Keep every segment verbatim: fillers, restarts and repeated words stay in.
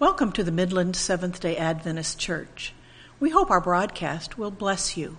Welcome to the Midland Seventh-day Adventist Church. We hope our broadcast will bless you.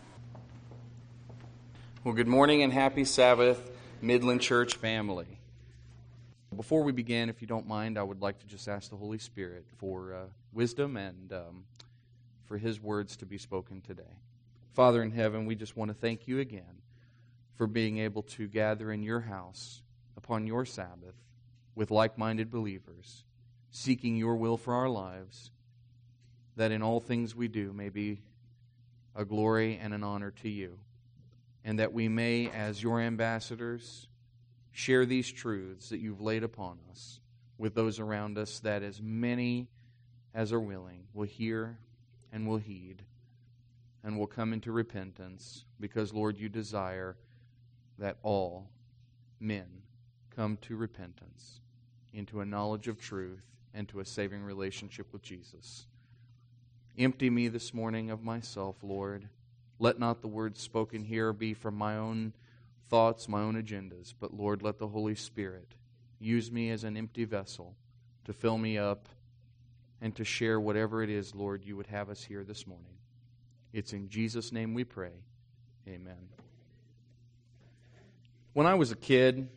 Well, good morning and happy Sabbath, Midland Church family. Before we begin, if you don't mind, I would like to just ask the Holy Spirit for uh, wisdom and um, for His words to be spoken today. Father in heaven, we just want to thank you again for being able to gather in your house upon your Sabbath with like-minded believers, seeking your will for our lives, that in all things we do may be a glory and an honor to you, and that we may, as your ambassadors, share these truths that you've laid upon us with those around us, that as many as are willing will hear and will heed and will come into repentance, because, Lord, you desire that all men come to repentance, into a knowledge of truth, and to a saving relationship with Jesus. Empty me this morning of myself, Lord. Let not the words spoken here be from my own thoughts, my own agendas, but Lord, let the Holy Spirit use me as an empty vessel to fill me up and to share whatever it is, Lord, you would have us hear this morning. It's in Jesus' name we pray. Amen. When I was a kid,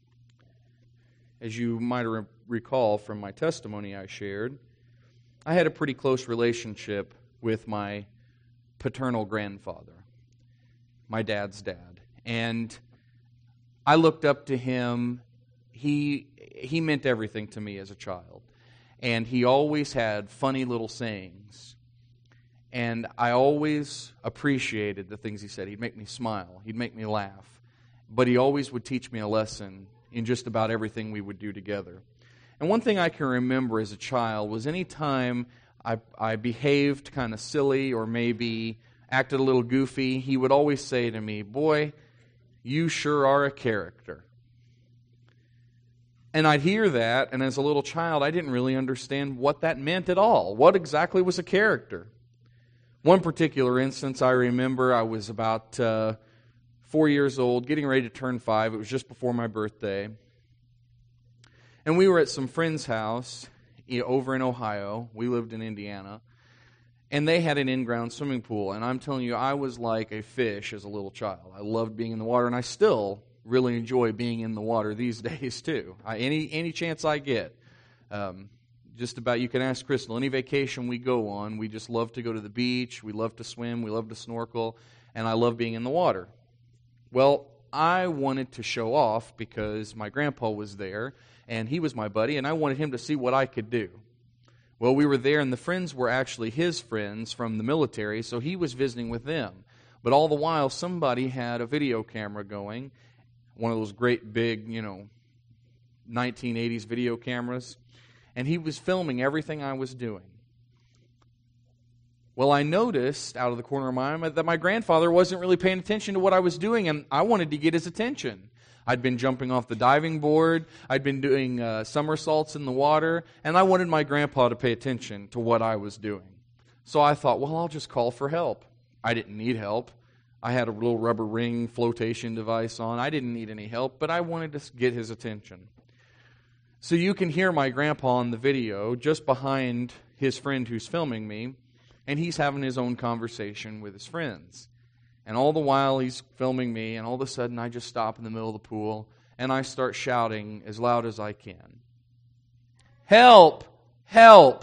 as you might re- recall from my testimony I shared, I had a pretty close relationship with my paternal grandfather, my dad's dad. And I looked up to him. He he meant everything to me as a child. And he always had funny little sayings. And I always appreciated the things he said. He'd make me smile. He'd make me laugh. But he always would teach me a lesson in just about everything we would do together. And one thing I can remember as a child was any time I, I behaved kind of silly or maybe acted a little goofy, he would always say to me, "Boy, you sure are a character." And I'd hear that, and as a little child, I didn't really understand what that meant at all. What exactly was a character? One particular instance I remember, I was about uh, four years old, getting ready to turn five. It was just before my birthday. And we were at some friend's house over in Ohio. We lived in Indiana. And they had an in-ground swimming pool. And I'm telling you, I was like a fish as a little child. I loved being in the water, and I still really enjoy being in the water these days, too. I, any any chance I get. Um, just about, you can ask Crystal, any vacation we go on, we just love to go to the beach. We love to swim. We love to snorkel. And I love being in the water. Well, I wanted to show off because my grandpa was there, and he was my buddy, and I wanted him to see what I could do. Well, we were there, and the friends were actually his friends from the military, so he was visiting with them. But all the while, somebody had a video camera going, one of those great big, you know, nineteen eighties video cameras, and he was filming everything I was doing. Well, I noticed out of the corner of my eye that my grandfather wasn't really paying attention to what I was doing, and I wanted to get his attention. I'd been jumping off the diving board, I'd been doing uh, somersaults in the water, and I wanted my grandpa to pay attention to what I was doing. So I thought, well, I'll just call for help. I didn't need help. I had a little rubber ring flotation device on. I didn't need any help, but I wanted to get his attention. So you can hear my grandpa in the video just behind his friend who's filming me, and he's having his own conversation with his friends. And all the while he's filming me, and all of a sudden I just stop in the middle of the pool, and I start shouting as loud as I can. "Help! Help!"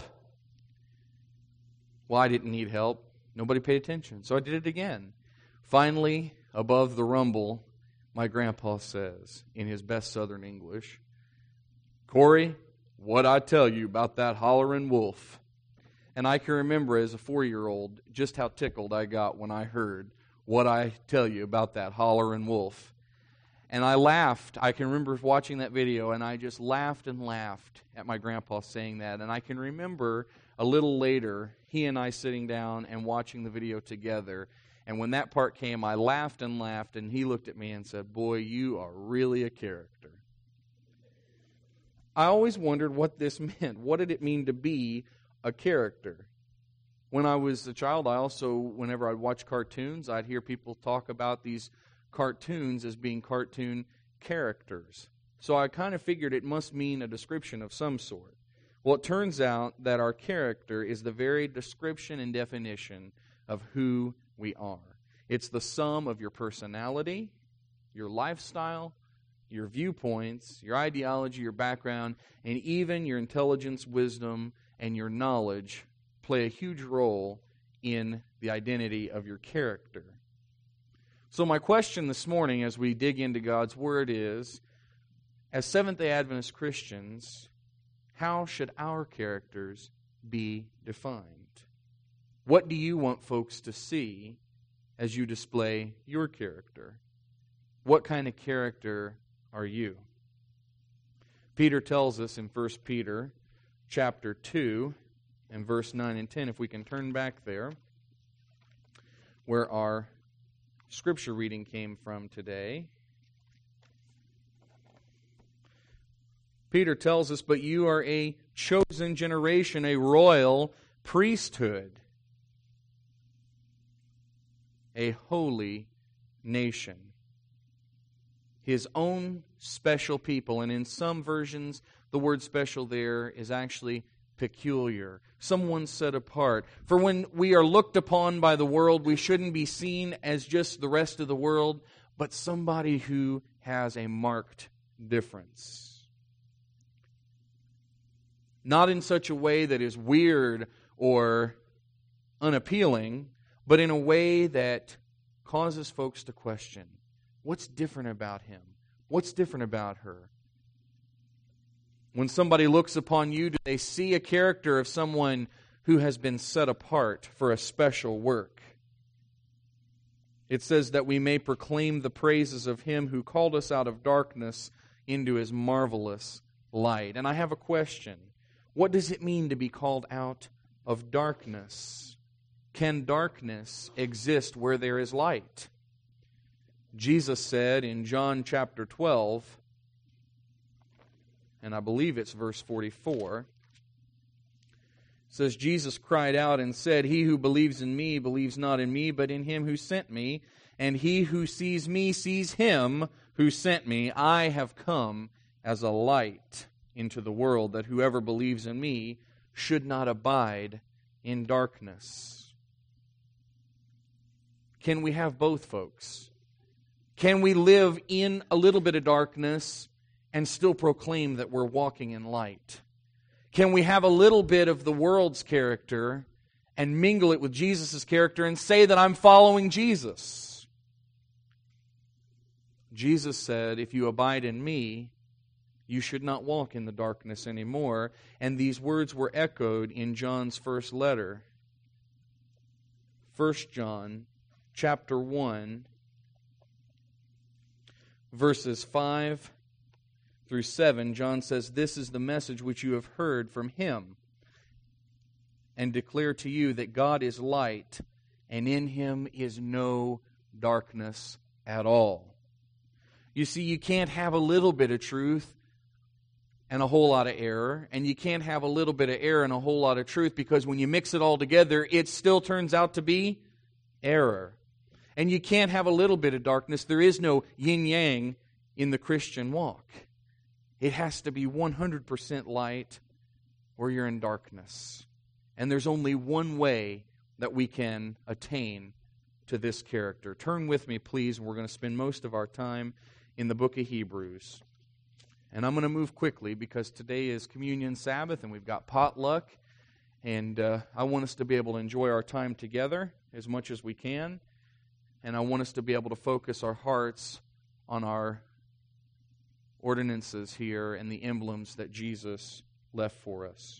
Well, I didn't need help. Nobody paid attention, so I did it again. Finally, above the rumble, my grandpa says, in his best Southern English, "Corey, what'd I tell you about that hollering wolf?" And I can remember as a four-year-old just how tickled I got when I heard, "What I tell you about that hollering wolf." And I laughed. I can remember watching that video, and I just laughed and laughed at my grandpa saying that. And I can remember a little later, he and I sitting down and watching the video together. And when that part came, I laughed and laughed, and he looked at me and said, "Boy, you are really a character." I always wondered what this meant. What did it mean to be a character? When I was a child, I also, whenever I'd watch cartoons, I'd hear people talk about these cartoons as being cartoon characters. So I kind of figured it must mean a description of some sort. Well, it turns out that our character is the very description and definition of who we are. It's the sum of your personality, your lifestyle, your viewpoints, your ideology, your background, and even your intelligence, wisdom, and your knowledge play a huge role in the identity of your character. So my question this morning as we dig into God's Word is, as Seventh-day Adventist Christians, how should our characters be defined? What do you want folks to see as you display your character? What kind of character are you? Peter tells us in First Peter chapter two and verse nine and ten, if we can turn back there, where our scripture reading came from today. Peter tells us, "But you are a chosen generation, a royal priesthood, a holy nation." His own special people, and in some versions, the word special there is actually peculiar, someone set apart. For when we are looked upon by the world, we shouldn't be seen as just the rest of the world, but somebody who has a marked difference. Not in such a way that is weird or unappealing, but in a way that causes folks to question, what's different about him? What's different about her? When somebody looks upon you, do they see a character of someone who has been set apart for a special work? It says that we may proclaim the praises of Him who called us out of darkness into His marvelous light. And I have a question. What does it mean to be called out of darkness? Can darkness exist where there is light? Jesus said in John chapter twelve, and I believe it's verse forty-four, it says, Jesus cried out and said, "He who believes in me believes not in me, but in Him who sent me. And he who sees me sees Him who sent me. I have come as a light into the world, that whoever believes in me should not abide in darkness." Can we have both, folks? Can we live in a little bit of darkness and still proclaim that we're walking in light? Can we have a little bit of the world's character and mingle it with Jesus' character and say that I'm following Jesus? Jesus said, "If you abide in me, you should not walk in the darkness anymore." And these words were echoed in John's first letter. First John chapter one, verses five through seven, John says, "This is the message which you have heard from Him, and declare to you that God is light, and in Him is no darkness at all." You see, you can't have a little bit of truth and a whole lot of error, and you can't have a little bit of error and a whole lot of truth, because when you mix it all together, it still turns out to be error. And you can't have a little bit of darkness. There is no yin-yang in the Christian walk. It has to be one hundred percent light or you're in darkness. And there's only one way that we can attain to this character. Turn with me, please. We're going to spend most of our time in the book of Hebrews. And I'm going to move quickly because today is Communion Sabbath and we've got potluck. And uh, I want us to be able to enjoy our time together as much as we can. And I want us to be able to focus our hearts on our ordinances here and the emblems that Jesus left for us.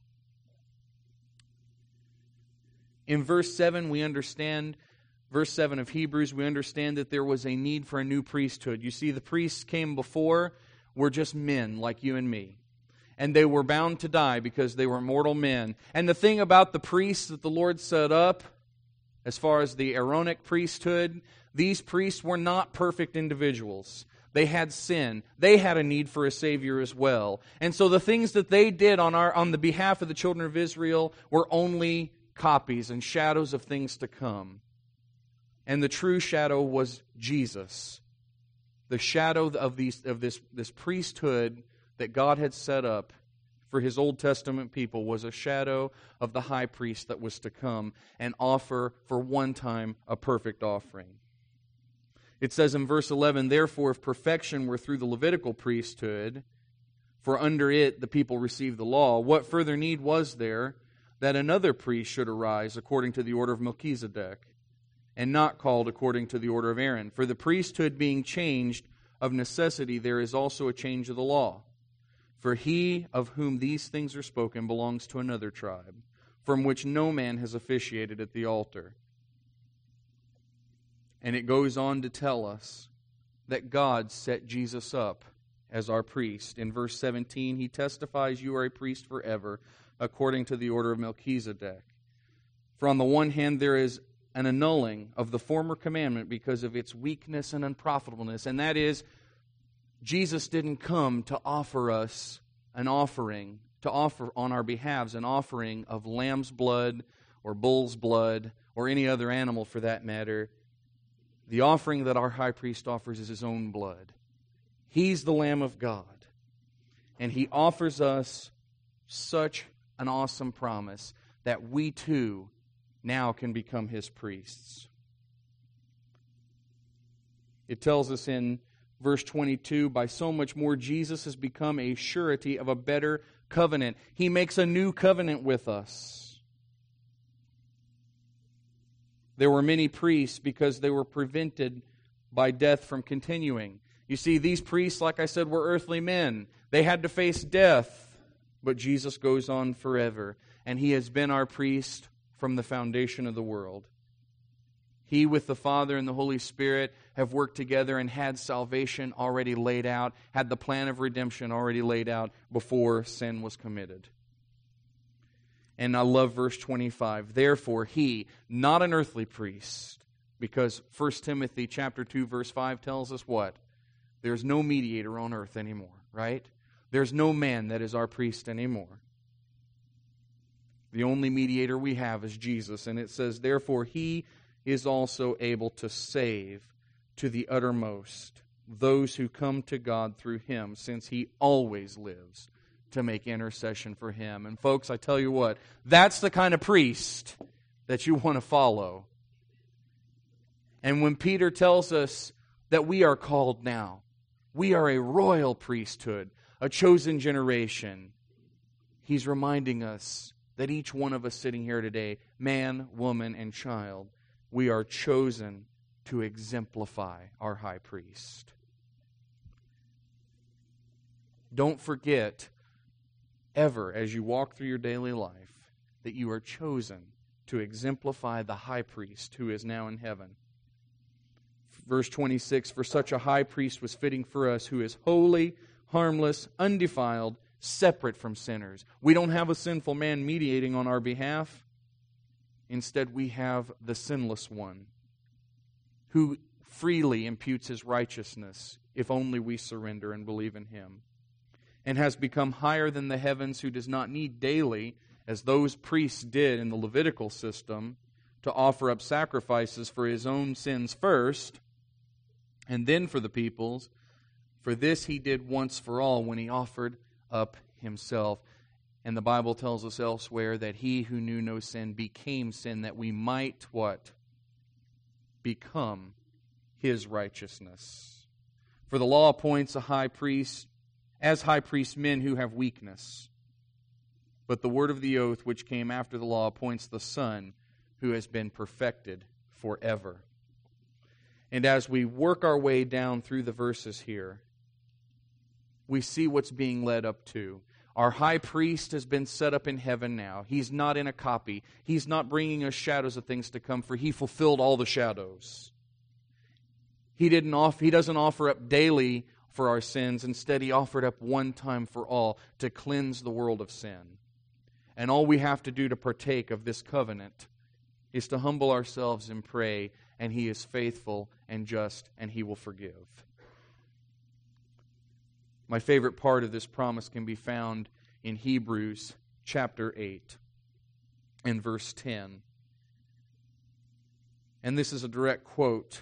In verse seven, we understand, verse seven of Hebrews, we understand that there was a need for a new priesthood. You see, the priests came before were just men like you and me. And they were bound to die because they were mortal men. And the thing about the priests that the Lord set up, as far as the Aaronic priesthood, these priests were not perfect individuals. They had sin. They had a need for a Savior as well. And so the things that they did on our on the behalf of the children of Israel were only copies and shadows of things to come. And the true shadow was Jesus. The shadow of these of this, this priesthood that God had set up for his Old Testament people was a shadow of the high priest that was to come and offer for one time a perfect offering. It says in verse eleven, "Therefore, if perfection were through the Levitical priesthood, for under it the people received the law, what further need was there that another priest should arise according to the order of Melchizedek, and not called according to the order of Aaron? For the priesthood being changed, of necessity there is also a change of the law. For he of whom these things are spoken belongs to another tribe, from which no man has officiated at the altar." And it goes on to tell us that God set Jesus up as our priest. In verse seventeen, he testifies, "You are a priest forever, according to the order of Melchizedek." For on the one hand, there is an annulling of the former commandment because of its weakness and unprofitableness, and that is, Jesus didn't come to offer us an offering, to offer on our behalves an offering of lamb's blood or bull's blood or any other animal for that matter. The offering that our high priest offers is his own blood. He's the Lamb of God. And he offers us such an awesome promise that we too now can become his priests. It tells us in verse twenty-two, "By so much more Jesus has become a surety of a better covenant." He makes a new covenant with us. There were many priests because they were prevented by death from continuing. You see, these priests, like I said, were earthly men. They had to face death, but Jesus goes on forever, and he has been our priest from the foundation of the world. He, with the Father and the Holy Spirit, have worked together and had salvation already laid out, had the plan of redemption already laid out before sin was committed. And I love verse twenty-five. "Therefore he," not an earthly priest, because First Timothy chapter two verse five tells us what? There's no mediator on earth anymore, right? There's no man that is our priest anymore. The only mediator we have is Jesus, and it says, "Therefore he is also able to save to the uttermost those who come to God through him, since he always lives to make intercession for him." And folks, I tell you what, that's the kind of priest that you want to follow. And when Peter tells us that we are called now, we are a royal priesthood, a chosen generation, he's reminding us that each one of us sitting here today, man, woman, and child, we are chosen to exemplify our high priest. Don't forget, ever, as you walk through your daily life, that you are chosen to exemplify the high priest who is now in heaven. Verse twenty-six, "For such a high priest was fitting for us, who is holy, harmless, undefiled, separate from sinners." We don't have a sinful man mediating on our behalf. Instead, we have the sinless one who freely imputes his righteousness if only we surrender and believe in him, and has become higher than the heavens, who does not need daily, as those priests did in the Levitical system, to offer up sacrifices for his own sins first, and then for the people's. For this he did once for all when he offered up himself. And the Bible tells us elsewhere that he who knew no sin became sin, that we might what? Become his righteousness. For the law appoints a high priest, as high priest men who have weakness. But the word of the oath which came after the law appoints the Son who has been perfected forever. And as we work our way down through the verses here, we see what's being led up to. Our high priest has been set up in heaven now. He's not in a copy. He's not bringing us shadows of things to come, for he fulfilled all the shadows. He didn't offer, he doesn't offer up daily for our sins. Instead, he offered up one time for all to cleanse the world of sin. And all we have to do to partake of this covenant is to humble ourselves and pray, and he is faithful and just, and he will forgive. My favorite part of this promise can be found in Hebrews chapter eight and verse ten. And this is a direct quote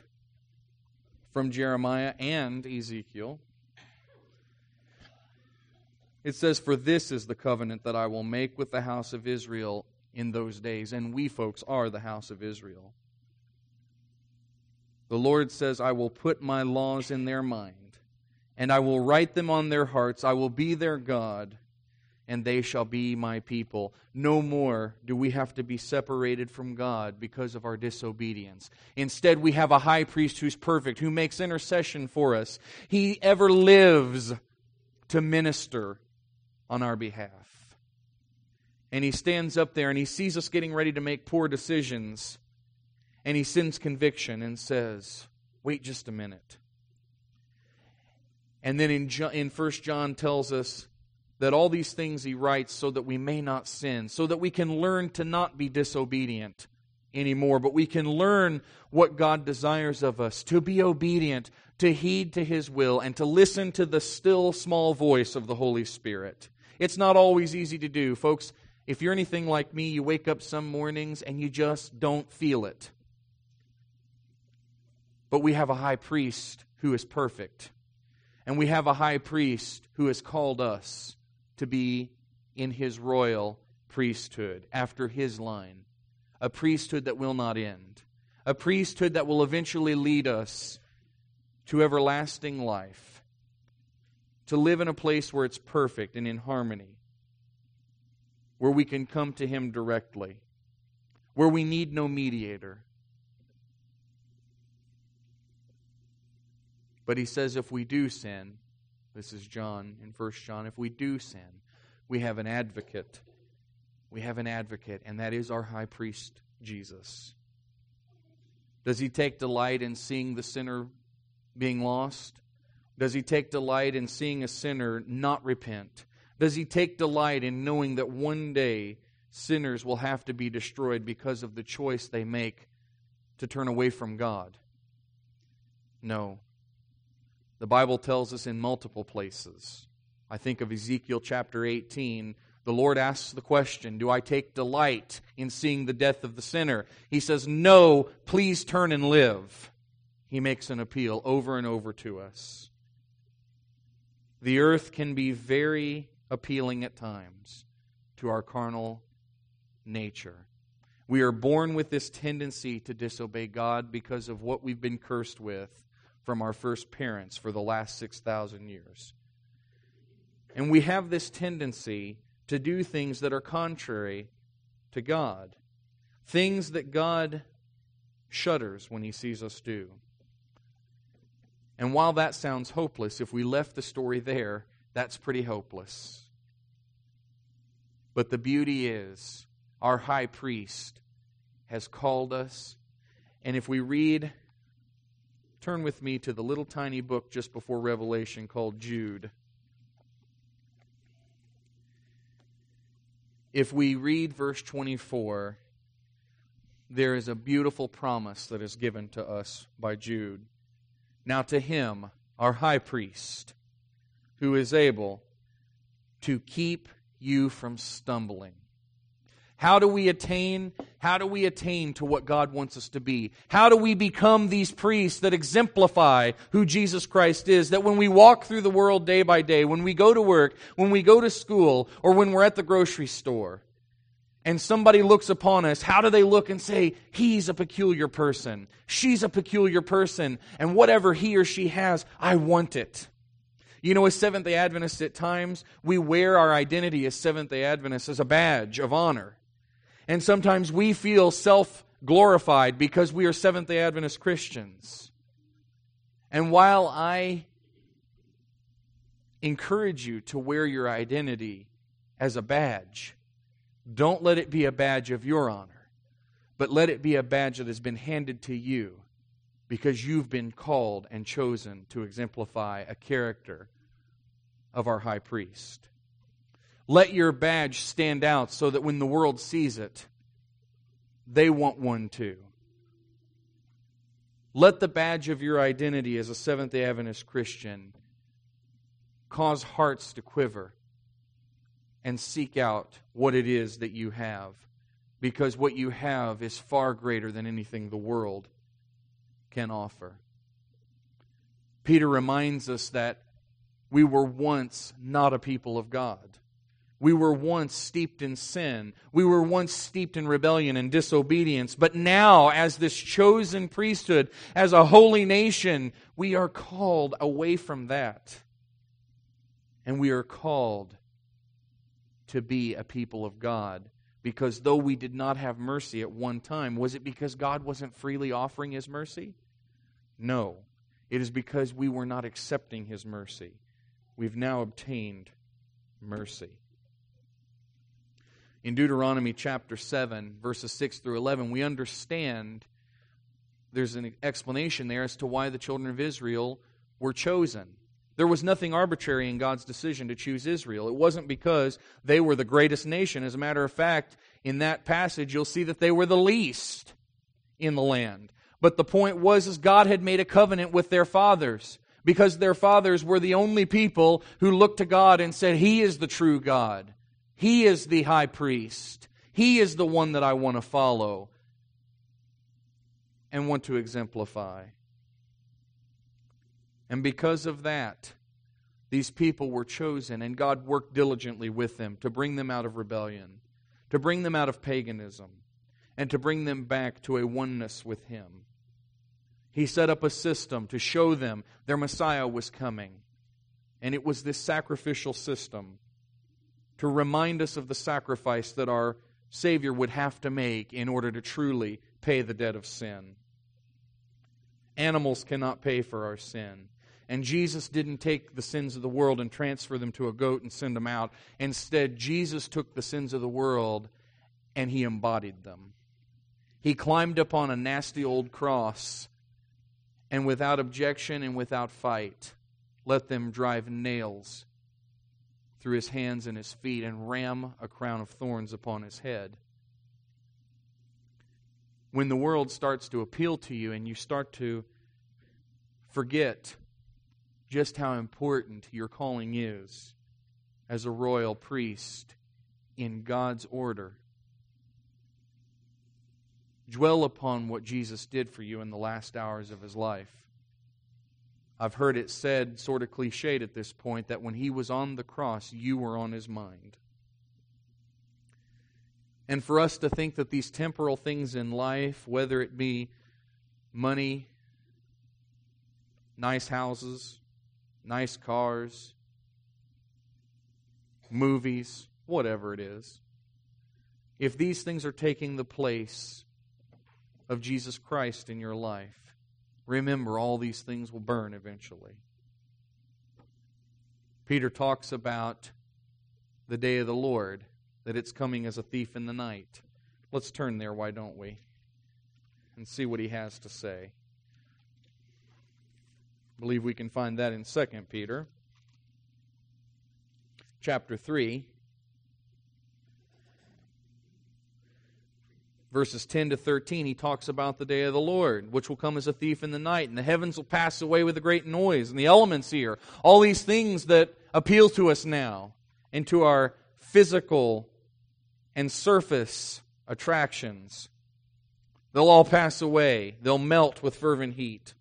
from Jeremiah and Ezekiel. It says, "For this is the covenant that I will make with the house of Israel in those days." And we, folks, are the house of Israel. The Lord says, "I will put my laws in their mind, and I will write them on their hearts. I will be their God, and they shall be my people." No more do we have to be separated from God because of our disobedience. Instead, we have a high priest who's perfect, who makes intercession for us. He ever lives to minister on our behalf. And He stands up there and He sees us getting ready to make poor decisions, and He sends conviction and says, "Wait just a minute." And then in, John, in First John tells us that all these things He writes so that we may not sin, so that we can learn to not be disobedient anymore, but we can learn what God desires of us, to be obedient, to heed to His will, and to listen to the still small voice of the Holy Spirit. It's not always easy to do. Folks, if you're anything like me, you wake up some mornings and you just don't feel it. But we have a high priest who is perfect. And we have a high priest who has called us to be in His royal priesthood, after His line. A priesthood that will not end. A priesthood that will eventually lead us to everlasting life. To live in a place where it's perfect and in harmony. Where we can come to Him directly. Where we need no mediator. But He says if we do sin, this is John in First John, if we do sin, we have an advocate. We have an advocate, and that is our high priest, Jesus. Does He take delight in seeing the sinner being lost? Does He take delight in seeing a sinner not repent? Does He take delight in knowing that one day sinners will have to be destroyed because of the choice they make to turn away from God? No. The Bible tells us in multiple places. I think of Ezekiel chapter eighteen. The Lord asks the question, "Do I take delight in seeing the death of the sinner?" He says, "No, please turn and live." He makes an appeal over and over to us. The earth can be very appealing at times to our carnal nature. We are born with this tendency to disobey God because of what we've been cursed with from our first parents for the last six thousand years. And we have this tendency to do things that are contrary to God. Things that God shudders when He sees us do. And while that sounds hopeless, if we left the story there, that's pretty hopeless. But the beauty is, our high priest has called us. And if we read, turn with me to the little tiny book just before Revelation called Jude. If we read verse twenty-four, there is a beautiful promise that is given to us by Jude. "Now to Him, our high priest, who is able to keep you from stumbling." How do we attain? How do we attain to what God wants us to be? How do we become these priests that exemplify who Jesus Christ is? That when we walk through the world day by day, when we go to work, when we go to school, or when we're at the grocery store, and somebody looks upon us, how do they look and say, "He's a peculiar person. She's a peculiar person. And whatever he or she has, I want it." You know, as Seventh-day Adventists at times, we wear our identity as Seventh-day Adventists as a badge of honor. And sometimes we feel self-glorified because we are Seventh-day Adventist Christians. And while I encourage you to wear your identity as a badge, don't let it be a badge of your honor, but let it be a badge that has been handed to you because you've been called and chosen to exemplify a character of our high priest. Let your badge stand out so that when the world sees it, they want one too. Let the badge of your identity as a Seventh-day Adventist Christian cause hearts to quiver and seek out what it is that you have, because what you have is far greater than anything the world can offer. Peter reminds us that We were once not a people of God. We were once steeped in sin. We were once steeped in rebellion and disobedience. But now, as this chosen priesthood, as a holy nation, we are called away from that. And we are called to be a people of God. Because though we did not have mercy at one time, was it because God wasn't freely offering His mercy? No. It is because we were not accepting His mercy. We've now obtained mercy. In Deuteronomy chapter seven, verses six through eleven, we understand there's an explanation there as to why the children of Israel were chosen. There was nothing arbitrary in God's decision to choose Israel. It wasn't because they were the greatest nation. As a matter of fact, in that passage, you'll see that they were the least in the land. But the point was is God had made a covenant with their fathers, because their fathers were the only people who looked to God and said, He is the true God. He is the high priest. He is the one that I want to follow and want to exemplify. And because of that, these people were chosen, and God worked diligently with them to bring them out of rebellion, to bring them out of paganism, and to bring them back to a oneness with Him. He set up a system to show them their Messiah was coming. And it was this sacrificial system to remind us of the sacrifice that our Savior would have to make in order to truly pay the debt of sin. Animals cannot pay for our sin. And Jesus didn't take the sins of the world and transfer them to a goat and send them out. Instead, Jesus took the sins of the world and He embodied them. He climbed upon a nasty old cross and without objection and without fight, let them drive nails through His hands and His feet and ram a crown of thorns upon His head. When the world starts to appeal to you and you start to forget just how important your calling is as a royal priest in God's order, dwell upon what Jesus did for you in the last hours of His life. I've heard it said, sort of cliched at this point, that when He was on the cross, you were on His mind. And for us to think that these temporal things in life, whether it be money, nice houses, nice cars, movies, whatever it is, if these things are taking the place of Jesus Christ in your life, remember all these things will burn eventually. Peter talks about the day of the Lord, that it's coming as a thief in the night. Let's turn there, why don't we? And see what he has to say. I believe we can find that in Second Peter chapter three. Verses ten to thirteen, he talks about the day of the Lord, which will come as a thief in the night, and the heavens will pass away with a great noise, and the elements here, all these things that appeal to us now, and to our physical and surface attractions, they'll all pass away. They'll melt with fervent heat.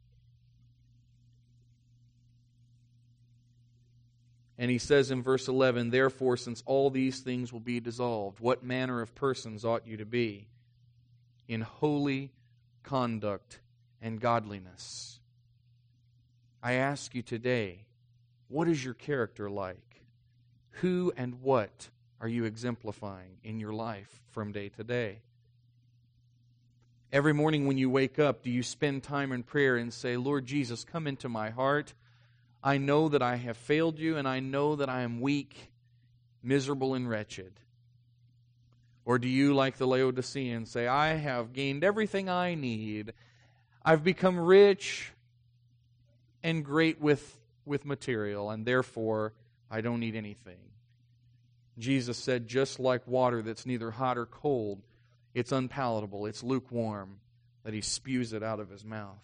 And he says in verse eleven, therefore, since all these things will be dissolved, what manner of persons ought you to be? In holy conduct and godliness. I ask you today, what is your character like? Who and what are you exemplifying in your life from day to day? Every morning when you wake up, do you spend time in prayer and say, Lord Jesus, come into my heart. I know that I have failed you, and I know that I am weak, miserable, and wretched. Or do you, like the Laodiceans, say, I have gained everything I need. I've become rich and great with, with material, and therefore I don't need anything. Jesus said, just like water that's neither hot or cold, it's unpalatable, it's lukewarm, that He spews it out of His mouth.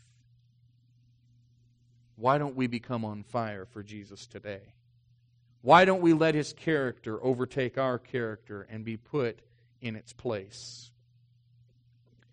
Why don't we become on fire for Jesus today? Why don't we let His character overtake our character and be put in its place?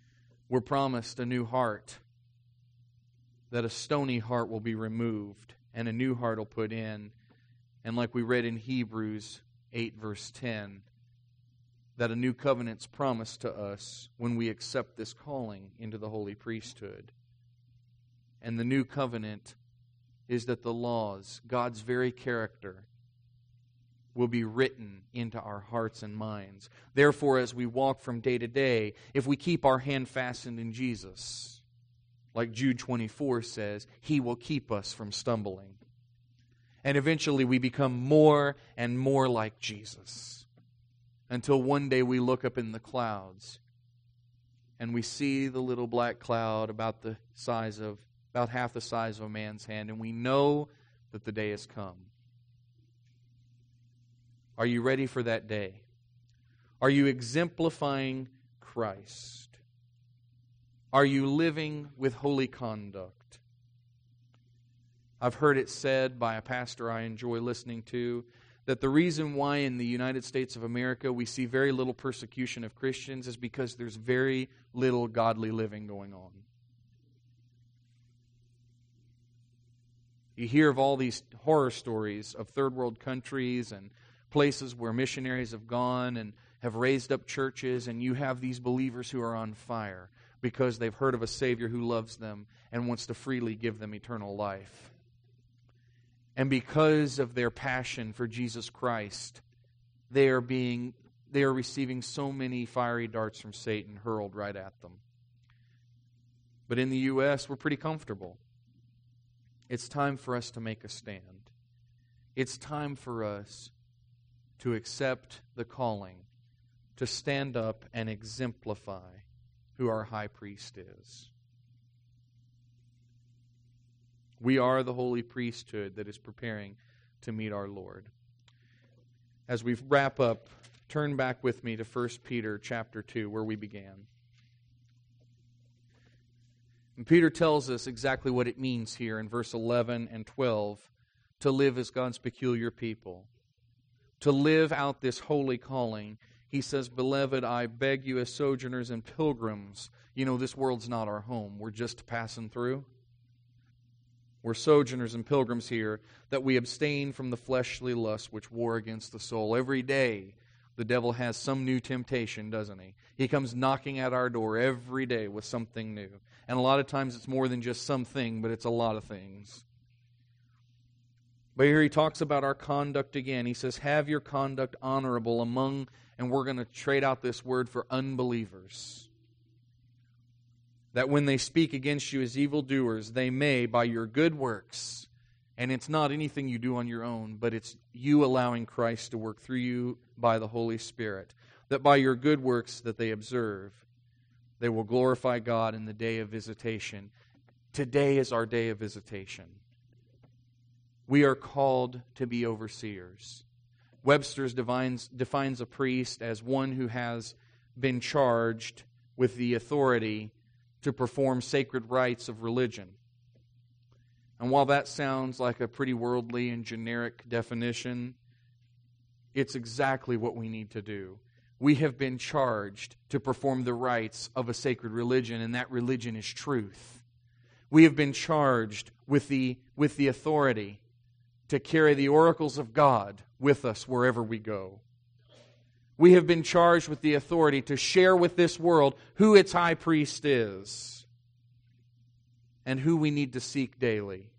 We're promised a new heart, that a stony heart will be removed and a new heart will put in. And like we read in Hebrews eight, verse ten, that a new covenant's promised to us when we accept this calling into the holy priesthood. And the new covenant is that the laws, God's very character, will be written into our hearts and minds. Therefore, as we walk from day to day, if we keep our hand fastened in Jesus, like Jude twenty-four says, He will keep us from stumbling. And eventually we become more and more like Jesus, until one day we look up in the clouds and we see the little black cloud about the size of, about half the size of a man's hand, and we know that the day has come. Are you ready for that day? Are you exemplifying Christ? Are you living with holy conduct? I've heard it said by a pastor I enjoy listening to that the reason why in the United States of America we see very little persecution of Christians is because there's very little godly living going on. You hear of all these horror stories of third world countries and places where missionaries have gone and have raised up churches, and you have these believers who are on fire because they've heard of a Savior who loves them and wants to freely give them eternal life. And because of their passion for Jesus Christ, they are being they are receiving so many fiery darts from Satan hurled right at them. But in the U S, we're pretty comfortable. It's time for us to make a stand. It's time for us to accept the calling, to stand up and exemplify who our high priest is. We are the holy priesthood that is preparing to meet our Lord. As we wrap up, turn back with me to First Peter chapter two, where we began. And Peter tells us exactly what it means here in verse eleven and twelve to live as God's peculiar people, to live out this holy calling. He says, "Beloved, I beg you as sojourners and pilgrims." You know, this world's not our home. We're just passing through. We're sojourners and pilgrims here, that we abstain from the fleshly lusts which war against the soul. Every day, the devil has some new temptation, doesn't he? He comes knocking at our door every day with something new. And a lot of times it's more than just something, but it's a lot of things. But here he talks about our conduct again. He says, have your conduct honorable among, and we're going to trade out this word for unbelievers. That when they speak against you as evildoers, they may, by your good works, and it's not anything you do on your own, but it's you allowing Christ to work through you by the Holy Spirit, that by your good works that they observe, they will glorify God in the day of visitation. Today is our day of visitation. We are called to be overseers. Webster's defines, defines a priest as one who has been charged with the authority to perform sacred rites of religion. And while that sounds like a pretty worldly and generic definition, it's exactly what we need to do. We have been charged to perform the rites of a sacred religion, and that religion is truth. We have been charged with the, with the authority to carry the oracles of God with us wherever we go. We have been charged with the authority to share with this world who its high priest is and who we need to seek daily.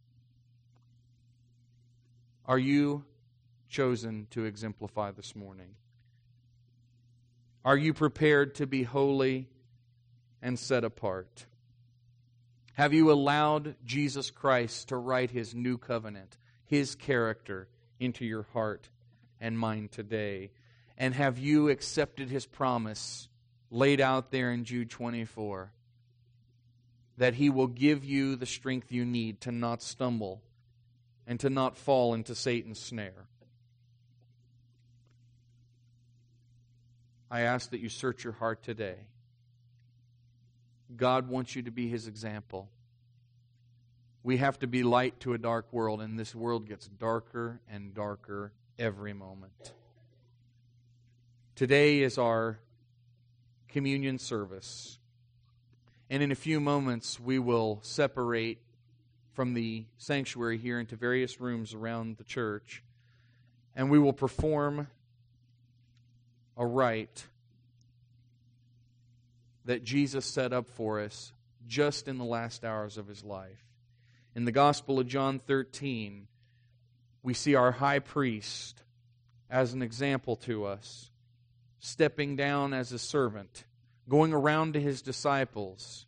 Are you chosen to exemplify this morning? Are you prepared to be holy and set apart? Have you allowed Jesus Christ to write His new covenant, His character, into your heart and mind today? And have you accepted His promise laid out there in Jude twenty-four, that He will give you the strength you need to not stumble and to not fall into Satan's snare? I ask that you search your heart today. God wants you to be His example. We have to be light to a dark world, and this world gets darker and darker every moment. Today is our communion service. And in a few moments, we will separate from the sanctuary here into various rooms around the church, and we will perform a rite that Jesus set up for us just in the last hours of His life. In the Gospel of John thirteen, we see our high priest as an example to us, stepping down as a servant, going around to His disciples.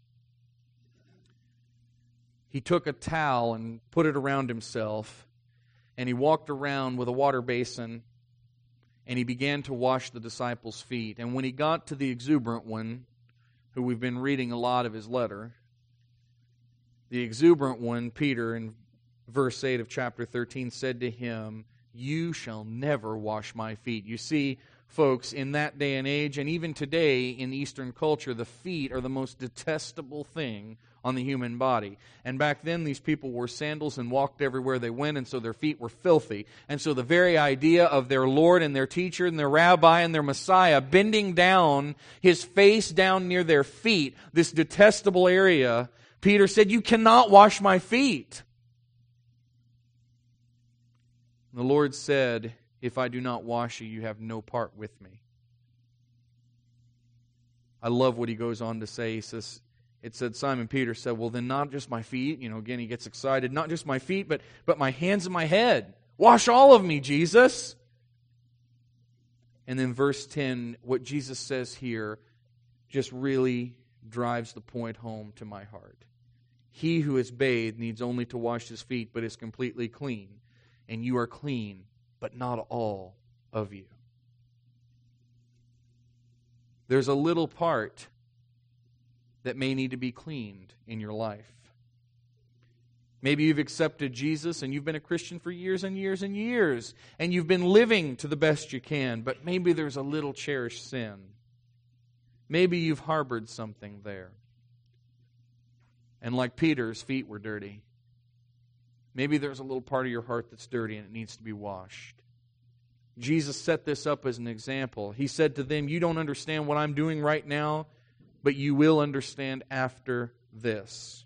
He took a towel and put it around Himself, and He walked around with a water basin, and He began to wash the disciples' feet. And when He got to the exuberant one, who we've been reading a lot of his letter, the exuberant one, Peter, in verse eight of chapter thirteen, said to him, "You shall never wash my feet." You see, folks, in that day and age, and even today in Eastern culture, the feet are the most detestable thing on the human body. And back then, these people wore sandals and walked everywhere they went, and so their feet were filthy. And so the very idea of their Lord and their teacher and their rabbi and their Messiah bending down, His face down near their feet, this detestable area, Peter said, "You cannot wash my feet." And the Lord said, "If I do not wash you, you have no part with me." I love what He goes on to say. He says, it said, Simon Peter said, "Well, then not just my feet." You know, again, he gets excited. "Not just my feet, but, but my hands and my head. Wash all of me, Jesus." And then verse ten, what Jesus says here just really drives the point home to my heart. "He who is bathed needs only to wash his feet, but is completely clean. And you are clean, but not all of you." There's a little part that may need to be cleaned in your life. Maybe you've accepted Jesus and you've been a Christian for years and years and years, and you've been living to the best you can, but maybe there's a little cherished sin. Maybe you've harbored something there. And like Peter's feet were dirty, maybe there's a little part of your heart that's dirty and it needs to be washed. Jesus set this up as an example. He said to them, "You don't understand what I'm doing right now, but you will understand after this."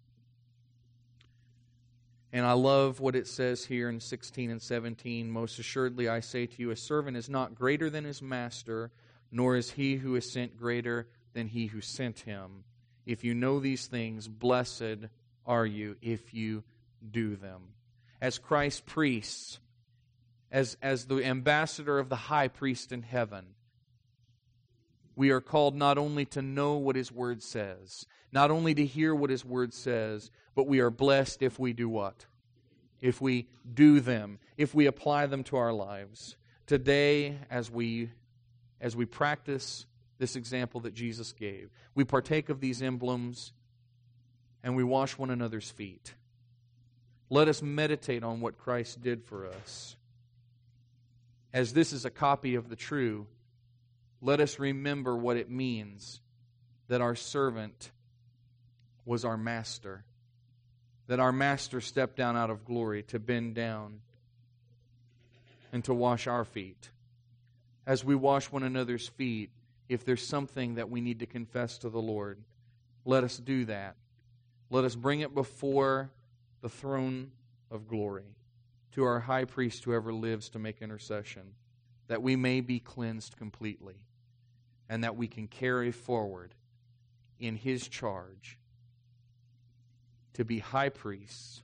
And I love what it says here in sixteen and seventeen. "Most assuredly I say to you, a servant is not greater than his master, nor is he who is sent greater than he who sent him. If you know these things, blessed are you if you do them." As Christ's priests, as, as the ambassador of the high priest in heaven, we are called not only to know what His Word says, not only to hear what His Word says, but we are blessed if we do what? If we do them, if we apply them to our lives. Today, as we, as we practice this example that Jesus gave, we partake of these emblems and we wash one another's feet. Let us meditate on what Christ did for us. As this is a copy of the true, let us remember what it means that our servant was our master. That our master stepped down out of glory to bend down and to wash our feet. As we wash one another's feet, if there's something that we need to confess to the Lord, let us do that. Let us bring it before the throne of glory to our high priest who ever lives to make intercession, that we may be cleansed completely, and that we can carry forward in His charge to be high priests,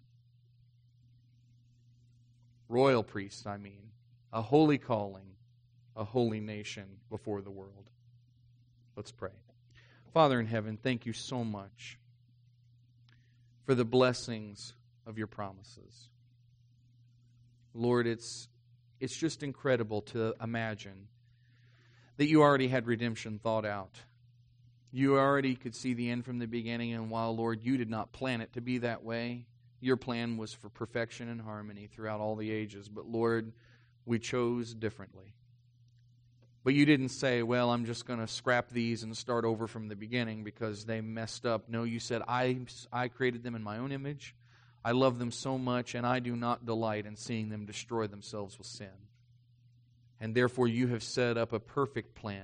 royal priests, I mean, a holy calling, a holy nation before the world. Let's pray. Father in heaven, thank you so much for the blessings of your promises. Lord, it's it's just incredible to imagine that you already had redemption thought out. You already could see the end from the beginning, and while, Lord, you did not plan it to be that way, your plan was for perfection and harmony throughout all the ages. But, Lord, we chose differently. But you didn't say, well, I'm just going to scrap these and start over from the beginning because they messed up. No, you said, I, I created them in my own image. I love them so much, and I do not delight in seeing them destroy themselves with sin. And therefore you have set up a perfect plan.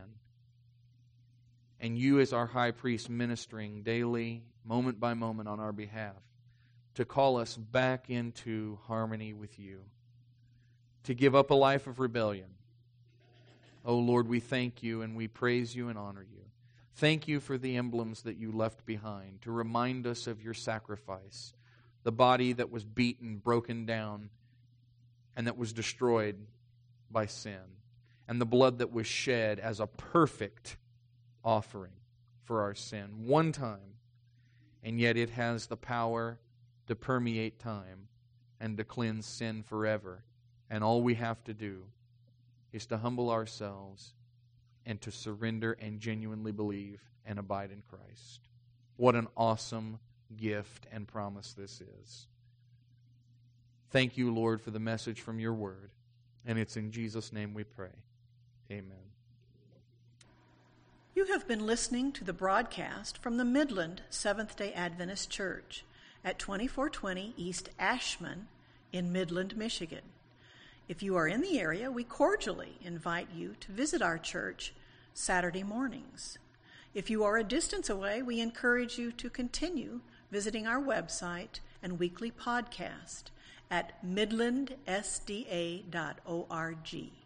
And you as our high priest ministering daily, moment by moment on our behalf. to call us back into harmony with you, to give up a life of rebellion. Oh Lord, we thank you and we praise you and honor you. Thank you for the emblems that you left behind to remind us of your sacrifice, the body that was beaten, broken down, and that was destroyed by sin, and the blood that was shed as a perfect offering for our sin, one time, and yet it has the power to permeate time and to cleanse sin forever. And all we have to do is to humble ourselves and to surrender and genuinely believe and abide in Christ. What an awesome gift and promise this is. Thank you, Lord, for the message from your word. And it's in Jesus' name we pray. Amen. You have been listening to the broadcast from the Midland Seventh-day Adventist Church at twenty-four twenty East Ashman in Midland, Michigan. If you are in the area, we cordially invite you to visit our church Saturday mornings. If you are a distance away, we encourage you to continue visiting our website and weekly podcast at midland s d a dot org.